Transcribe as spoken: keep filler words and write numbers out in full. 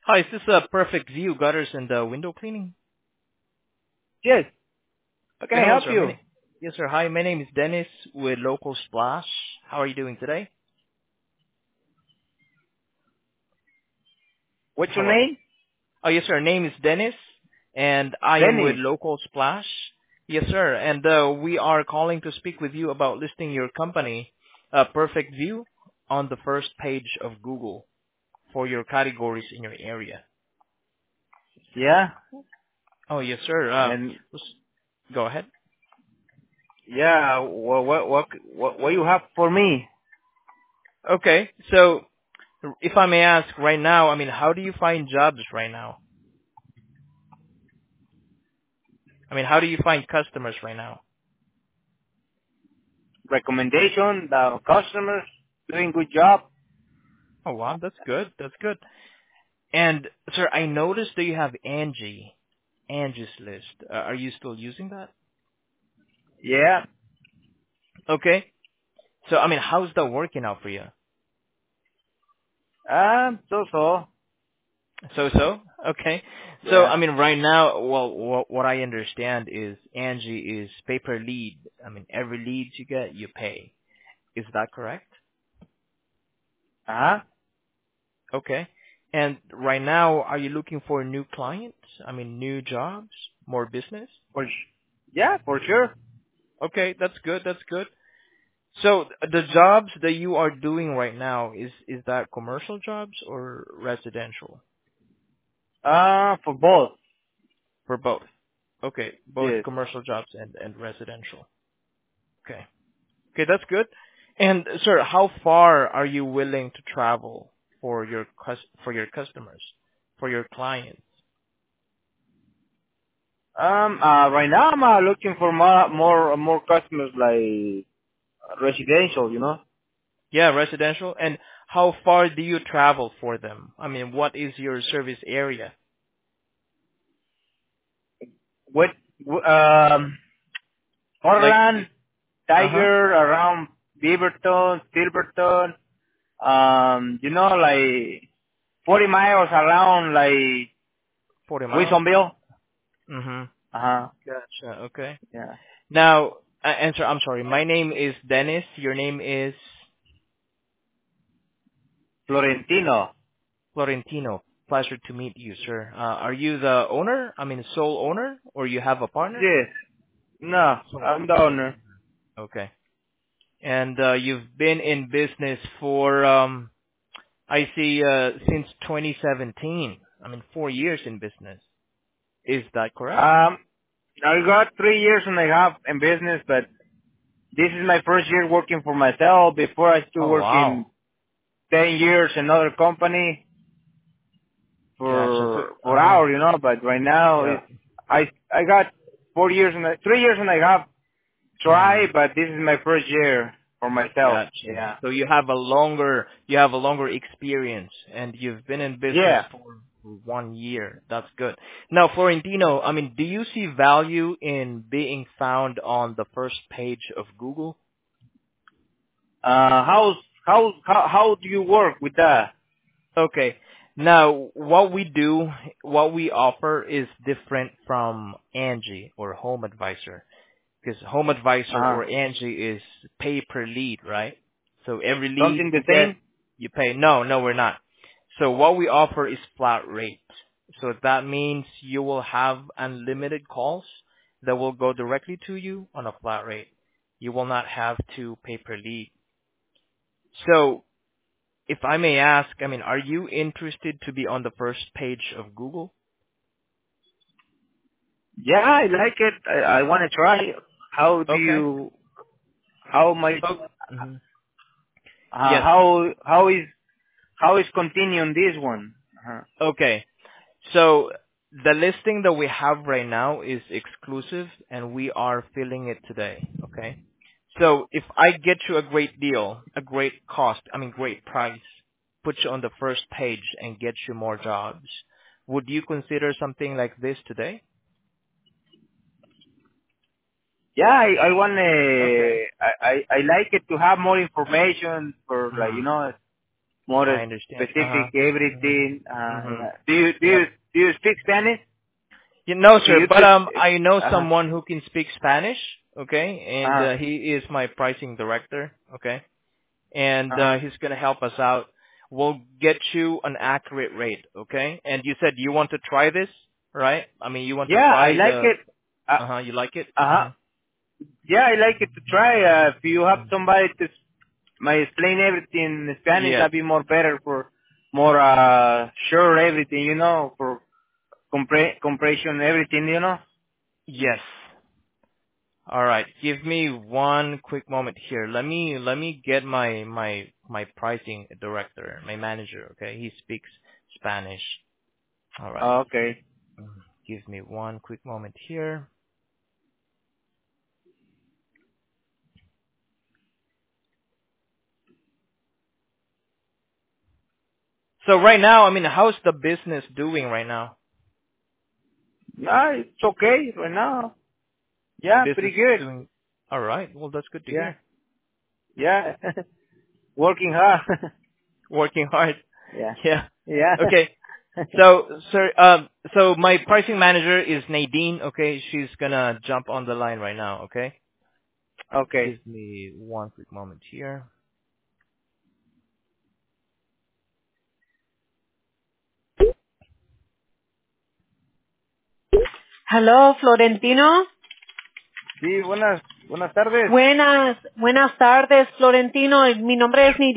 Hi, is this a Perfect View gutters and uh, window cleaning? Yes. How can Yeah, I hello, help sir. My you? name, yes, sir. Hi, my name is Dennis with Local Splash. How are you doing today? What's your Hello. name? Oh, yes, sir. Name is Dennis, and I am with Dennis. Local Splash. Yes, sir. And uh, we are calling to speak with you about listing your company, uh, Perfect View, on the first page of Google for your categories in your area. Yeah. Oh, yes, sir. Uh, And go ahead. yeah, what what what what, what you have for me? Okay. So, if I may ask right now, I mean, how do you find jobs right now? I mean, how do you find customers right now? Recommendation, the customers doing good job. Oh, wow, that's good. That's good. And, sir, I noticed that you have Angie, Angie's List. Uh, are you still using that? Yeah. Okay. So, I mean, how's that working out for you? Um. So so. So-so? Okay. So, Yeah. I mean, right now, well, what, what I understand is Angie is pay per lead. I mean, every lead you get, you pay. Is that correct? Uh huh. Okay. And right now, are you looking for new clients? I mean, new jobs, more business? For sh- yeah, for sure. Okay, that's good. That's good. So th- the jobs that you are doing right now, is is that commercial jobs or residential? Uh, for both. For both. Okay, both Yes. commercial jobs and and residential. Okay. Okay, that's good. And sir, how far are you willing to travel for your cus- for your customers, for your clients? Um. Uh. Right now, I'm uh, looking for more more more customers like residential. You know. Yeah, residential. And how far do you travel for them? I mean, what is your service area? What? wh- Um. Like, Portland, uh huh, Tiger, around Beaverton, Silverton, um, you know, like forty miles around like forty miles. Wilsonville. Mm-hmm. Uh-huh. Gotcha. Okay. Yeah. Now, uh, answer. I'm sorry. My name is Dennis. Your name is Florentino. Florentino. Pleasure to meet you, sir. Uh, are you the owner? I mean, sole owner, or you have a partner? Yes. No, Sole. I'm the Sole. owner. Okay. And uh, you've been in business for, um, I see, uh, since twenty seventeen. I mean, four years in business. Is that correct? Um, I got three years and a half in business, but this is my first year working for myself. Before I still Oh working wow. ten years in another company Gotcha. So, for for uh huh. hour, you know. But right now, Yeah. it's I I got four years and a, three years and a half Hmm. try, but this is my first year for myself. Gotcha. Yeah. So you have a longer you have a longer experience, and you've been in business Yeah. for one year. That's good. Now, Florentino, I mean, do you see value in being found on the first page of Google? Uh, how's, how, how, how do you work with that? Okay. Now, what we do, what we offer is different from Angie or Home Advisor, because Home Advisor Uh-huh. or Angie is pay per lead, right? So every lead Something the you get, same? you pay. No, no, we're not. So what we offer is flat rate. So that means you will have unlimited calls that will go directly to you on a flat rate. You will not have to pay per lead. So if I may ask, I mean, are you interested to be on the first page of Google? Yeah, I like it. I, I want to try. How do Okay. you, how my, Oh, uh, mhm. Yes. how, how is, how is continuing this one? Uh-huh. Okay. So the listing that we have right now is exclusive, and we are filling it today. Okay. So if I get you a great deal, a great cost, I mean great price, put you on the first page and get you more jobs, would you consider something like this today? Yeah, I, I want Okay. to, I, I, I like it to have more information for like, Hmm. you know, more I understand. Uh-huh. specific, everything. Uh, Mm-hmm. yeah. Do you, do you, Yep. do you speak Spanish? You know, Do sir, you but could, um, I know uh-huh, someone who can speak Spanish, okay? And uh-huh, uh, he is my pricing director, okay? And uh-huh. uh, he's going to help us out. We'll get you an accurate rate, okay? And you said you want to try this, right? I mean, you want to Yeah, I try like the, it. Uh, uh-huh, you like it? uh-huh. Mm-hmm. Yeah, I like it to try. Uh, if you have somebody to s- may explain everything in Spanish, Yes. that'd be more better for more uh sure everything, you know, for compre- compression everything, you know. Yes. All right. Give me one quick moment here. Let me let me get my my my pricing director, my manager, okay? He speaks Spanish. All right. Oh, okay. Mm, Give me one quick moment here. So right now, I mean, how's the business doing right now? No, it's okay right now. Yeah, Business pretty good. doing all right. Well, that's good to Yeah, hear. yeah. Working hard. Working hard. yeah, Yeah. yeah. Okay. So, sir, um, so my pricing manager is Nadine. Okay, she's gonna jump on the line right now. Okay. okay. Give me one quick moment here. Hello, Florentino. Sí, buenas, buenas tardes. Buenas, buenas tardes, Florentino. Mi nombre es Nidia.